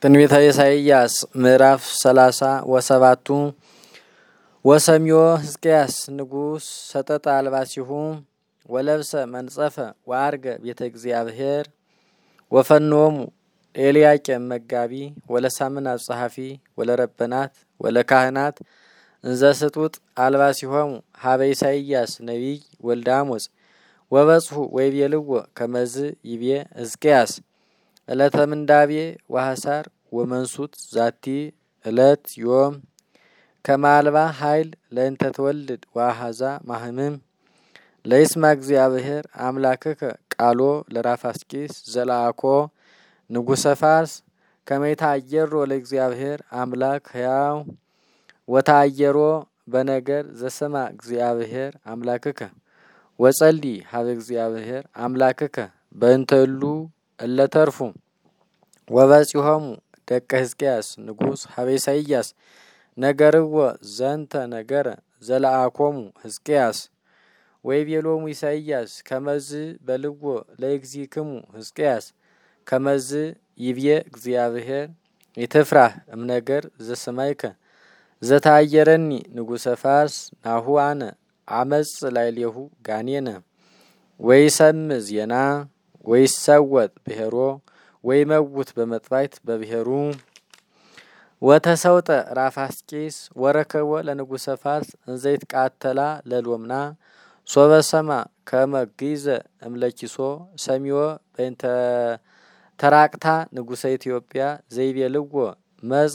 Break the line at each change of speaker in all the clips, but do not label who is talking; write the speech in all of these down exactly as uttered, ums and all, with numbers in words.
ትንቢተ ኢሳይያስ ምዕራፍ ሰላሳ ወሰባቱ ወሰምዮ ሕዝቅያስ ንጉሥ ሰጠጣ አልባሲሁ ወለብሰ መንጸፈ ወአርገ ቤተ እግዚአብሔር ወፈኖሙ ኤልያቄም መጋቢ ወለሳምናት ጸሐፊ ወለረበናት ወለካህናት እንዘ ስጡጥ አልባሲሆሙ ሀበ ኢሳይያስ ነቢይ ወልደ አሞጽ ወበጽሑ ወይቤልዎ ከመዝ ይቤ ሕዝቅያስ ዕለተ ምንዳቤ ወሐሳር ወመንሱት ዛቲ ዕለት ዮም ከማልባ ኃይል ለእንተ ተወልድ ወአሐዛ ማህምም ለይስማ እግዚአብሔር አምላክከ ቃሎ ለራፋስቂስ ዘለአኮ ንጉሰ ፋርስ ከመይታ አየሮ ለእግዚአብሔር አምላክ ሕያው ወታአየሮ በነገር ዘሰማ እግዚአብሔር አምላክከ ወጸሊ ሀበ እግዚአብሔር አምላክከ በእንተሉ እለተርፉ ወበጽሖሙ ደቀ ሕዝቅያስ ንጉሥ ሀበ ኢሳይያስ ነገርዎ ዘንተ ነገረ ዘለአኮሙ ሕዝቅያስ ወይቤሎሙ ኢሳይያስ ከመዝ በልዎ ለእግዚእክሙ ሕዝቅያስ ከመዝ ይብዬ እግዚአብሔር ይትፍራህ እምነገር ዘሰማይከ ዘታየረኒ ንጉሰ ፋርስ ናሁ አነ አመጽ ላዕሌሁ ጋኔነ ወይሰም ዜና ወይሰወጥ ብሔሮ ወይመውት በመጥባይት በብሔሩ ወተሰውጠ ራፋስቂስ ወረከቦ ለንጉሰ ፋርስ እንዘይት ቃተላ ለሎምና ሶበሰማ ከመግይዘ እምለኪሶ ሰሚዮ በእንተ ተራቅታ ንጉሰ ኢትዮጵያ ዘይቤልዎ መጻ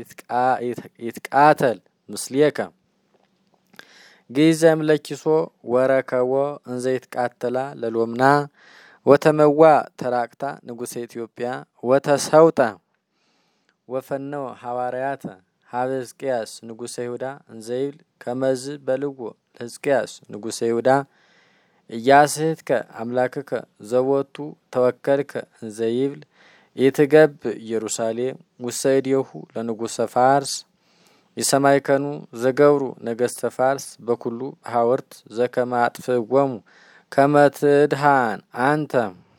ይትቃተል ምስሌከ ግይዘ እምለኪሶ ወረከቦ እንዘይት ቃተላ ለሎምና ወተመዋ ተራቅታ ንጉሰ ኢትዮጵያ ወተሰውጣ ወፈነው ሐዋርያተ ሀበ ሕዝቅያስ ንጉሰ ይሁዳ እንዘይብል ከመዝ በልዎ ለሕዝቅያስ ንጉሰ ይሁዳ ኢያስሕትከ አምላክከ ዘቦቱ ተወከልከ እንዘይብል ኢትገብ ኢየሩሳሌም ውስተ እዴሁ ለንጉሰ ፋርስ ይሰማይከኑ ዘገብሩ ነገስተ ፋርስ በኩሉ ሐወርት ዘከመ አጥፍእዎሙ ከመ ትድኃን አንተ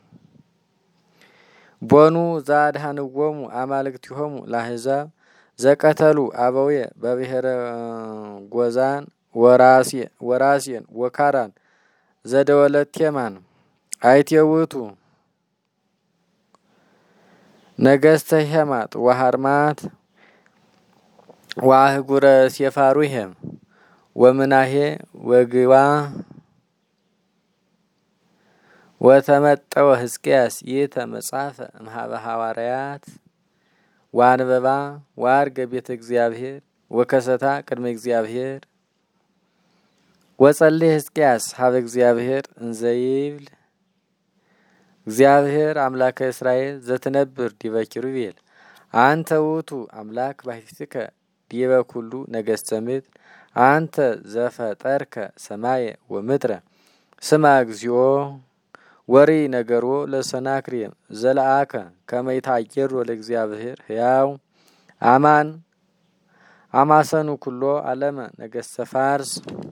ቦኑ ዘአድኃንዎሙ አማልክቲሆሙ ለአሕዛብ ዘቀተሉ አበውየ በብሔረ ጎዛን ወራሴን ወካራን ዘደወለት ቴማን አይቴውቱ ነገስተ ሄማጥ ወሃርማት ወአህጉረ ሴፋሩሄም ወምናሄ ወግዋ ወተመጠወ ሕዝቅያስ ይእተ መጽሐፈ እምኀበ ሐዋርያት ወአንበባ ወአርገ ቤተ እግዚአብሔር ወከሰታ ቅድመ እግዚአብሔር ወጸልየ ሕዝቅያስ ሀበ እግዚአብሔር እንዘይብል እግዚአብሔር አምላከ እስራኤል ዘትነብር ዲበ ኪሩቤል አንተ ውእቱ አምላክ ባሕቲትከ ዲበ ኩሉ ነገስተ ምድር አንተ ዘፈጠርከ ሰማየ ወምድረ ስማ እግዚኦ ወሪ ነገሮ ለሰናክሬም ዘለአከ ከመ ይትአየሮ ለእግዚአብሔር ሕያው አማን አማሰኑ ኩሎ ዓለመ ነገስተ ፋርስ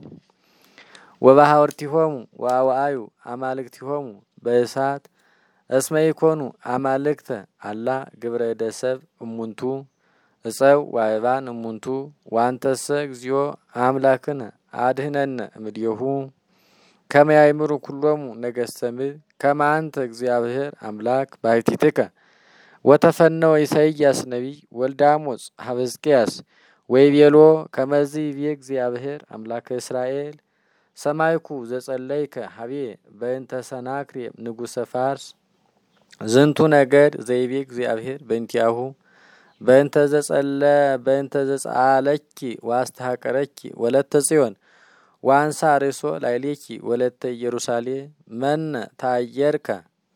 ወባሕወርቲሆሙ ወአውአዩ አማልክቲሆሙ በእሳት እስመ ኢኮኑ አማልክተ አላ ግብረ እደ ሰብእ እሙንቱ እፀው ወአእባን እሙንቱ ወአንተሰ እግዚኦ አምላክነ አድኅነነ እምኔሁ ከመ ያእምሩ ኩሎሙ ነገስተ ምድር ከመ አንተ እግዚአብሔር አምላክ ባሕቲትከ ወተፈነወ ኢሳይያስ ነቢይ ወልደ አሞጽ ሀበ ሕዝቅያስ ወይቤሎ ከመዝ ይቤ እግዚአብሔር አምላከ እስራኤል ሰማይኩ ዘጸለይከ ሀቤ በእንተ ሰናክሬም ንጉሰ ፋርስ ዝንቱ ነገድ ዘይቤ እግዚአብሔር በእንቲአሁ በእንተ ዘጸለ በእንተ ዘጸአለኪ ወአስተሐቀረኪ ወለተ ጽዮን ዋንሳ ርእሶ ላዕሌኪ ወለተ ኢየሩሳሌም መነ ታየርከ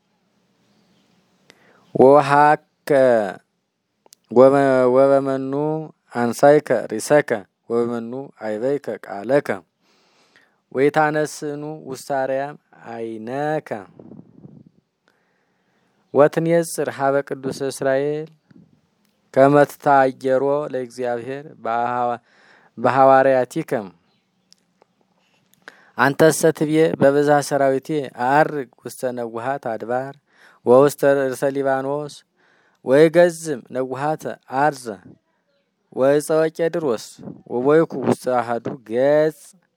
ወሃከ ወበመኑ አንሳይከ ርእሰከ ወበመኑ አይበይከ ቃለከ ወይታነስኑ ውሳርያም አይነከ ወትንየጽር ሀበ ቅዱስ እስራኤል ከመ ትታየሮ ለእግዚአብሔር በሐዋርያቲከ አንተሰ ትቤ በብዝኃ ሰራዊቴ አርግ ውስተ ነዋሃት አድባር ወውስተ ርእሰ ሊባኖስ ወይገዝም ነውሃተ አርዘ ወይፀወ ቄድሮስ ወቦይኩ ውስተ አሐዱ ገጽ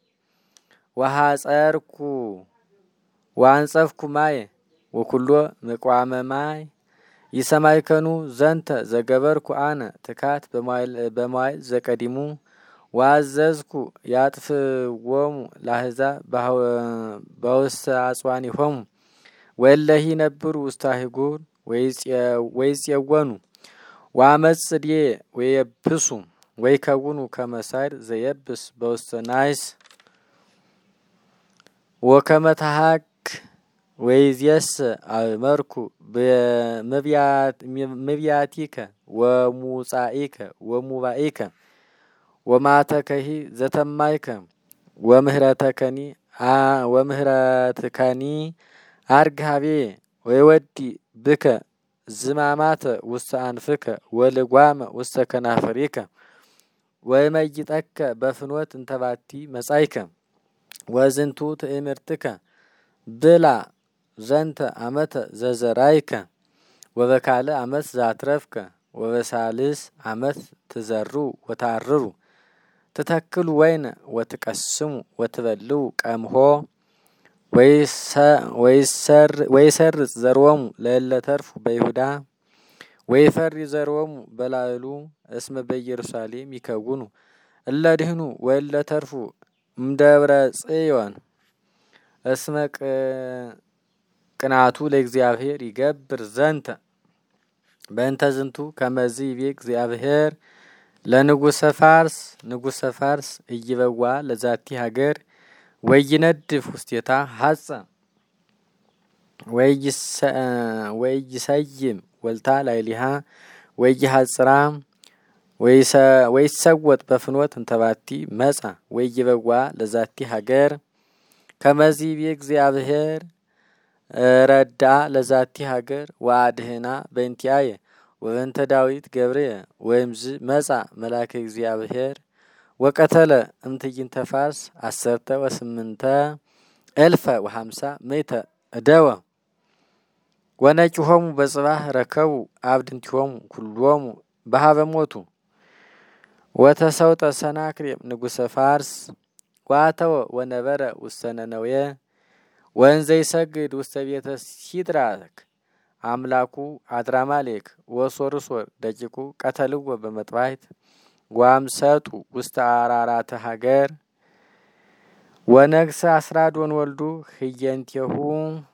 ወሐጸርኩ ወአንጸፍኩ ማየ ወኩሎ ምቋመ ማይ ይሰማይከኑ ዘንተ ዘገበርኩ አነ ትካት በመዋዕል ዘቀዲሙ ወአዘዝኩ ያጥፍዎሙ ለአሕዛብ በውስተ አጽዋኒሆሙ ወእለሂ ነብሩ ውስተ አህጉር ወይፄወኑ ወአመጽድየ ወየብሱ ወይከውኑ ከመ ሳይር ዘየብስ በውስተ ናይስ ወከመ ተሐክ ወይዜሰ አእመርኩ በመብያቲከ ወሙጻኢከ ወሙባኢከ ወማተከሂ ዘተማይከ ወምህረተከኒ ወምህረትከኒ አርግሃቤ ወይወዲ ብከ ዝማማተ ውስተ አንፍከ ወልጓመ ውስተ ከናፈሪከ ወይመይጠከ በፍኖት እንተባቲ መጻይከ ወዝንቱ ትእምርትከ ብላ ዘንተ አመተ ዘዘራይከ ወበካለ አመት ዛትረፍከ ወበሳልስ አመት ትዘሩ ወታርሩ ትተክሉ ወይነ ወትቀስሙ ወትበልው ቀምሆ ወይሰርጽ ዘርወሙ ለእለ ተርፉ በይሁዳ ወይፈሪ ዘርወሙ በላዕሉ እስመ በኢየሩሳሌም ይከውኑ እለ ድህኑ ወእለ ተርፉ እምደብረ ጽዮን እስመ ቅናቱ ለእግዚአብሔር ይገብር ዘንተ በእንተ ዝንቱ ከመዚ ይቤ እግዚአብሔር ለንጉሰ ፋርስ ንጉሰ ፋርስ እይበዋ ለዛቲ ሀገር ወይነድፍ ውስቴታ ሐጸ ወይሰይም ወልታ ላይሊሃ ወይሐጽራ ወይሰወጥ በፍኖት እንተባቲ መጻ ወይበዋ ለዛቲ ሀገር ከመዚ ይቤ እግዚአብሔር ረዳ ለዛቲ ሀገር ወአድህና በእንቲአየ ወበእንተ ዳዊት ገብርየ ወይምዝ መጻ መልአከ እግዚአብሔር ወቀተለ እምትዕይንተ ፋርስ አሰርተ ወስምንተ እልፈ ወሀምሳ ምእተ እደወ ወነጭሆሙ በጽባህ ረከቡ አብድንቲሆሙ ኩሎሙ በሀበ ሞቱ ወተሰውጠ ሰናክሬም ንጉሰ ፋርስ ዋተወ ወነበረ ውስተ ነነዌ ወእንዘ ይሰግድ ውስተ ቤተ ሲድራክ አምላኩ አድራማሌክ ወሶርሶር ደቂቁ ቀተልዎ በመጥባሕት ወአምሰጡ ውስተ አራራተ ሀገር ወነግሰ አስራዶን ወልዱ ህየንቴሁ